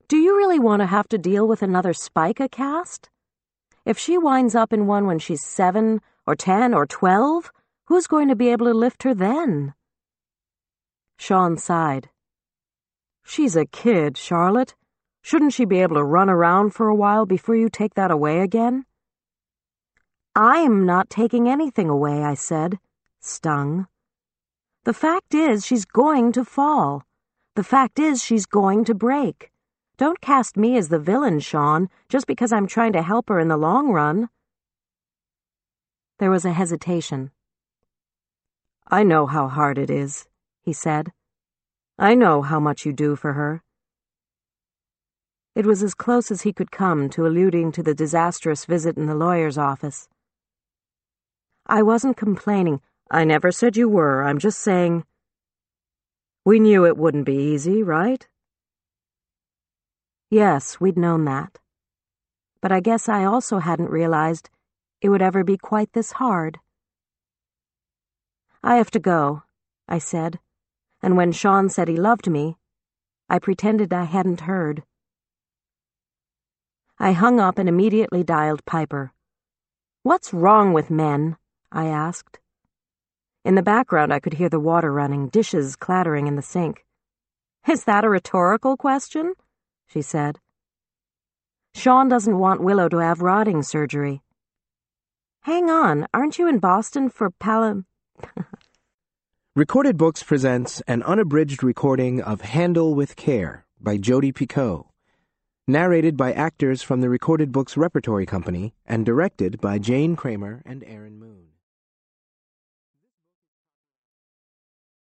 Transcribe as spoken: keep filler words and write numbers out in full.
Do you really want to have to deal with another Spica cast? If she winds up in one when she's seven or ten or twelve, who's going to be able to lift her then? Sean sighed. She's a kid, Charlotte. Shouldn't she be able to run around for a while before you take that away again? I'm not taking anything away, I said, stung. The fact is she's going to fall. The fact is she's going to break. Don't cast me as the villain, Sean, just because I'm trying to help her in the long run. There was a hesitation. I know how hard it is, he said. I know how much you do for her. It was as close as he could come to alluding to the disastrous visit in the lawyer's office. I wasn't complaining. I never said you were. I'm just saying... We knew it wouldn't be easy, right? Yes, we'd known that. But I guess I also hadn't realized it would ever be quite this hard. I have to go, I said, and when Sean said he loved me, I pretended I hadn't heard. I hung up and immediately dialed Piper. What's wrong with men? I asked. In the background I could hear the water running, dishes clattering in the sink. Is that a rhetorical question? She said. Sean doesn't want Willow to have rotting surgery. Hang on, aren't you in Boston for Pal... Recorded Books presents an unabridged recording of Handle with Care by Jodi Picoult, narrated by actors from the Recorded Books Repertory Company and directed by Jane Kramer and Aaron Moon.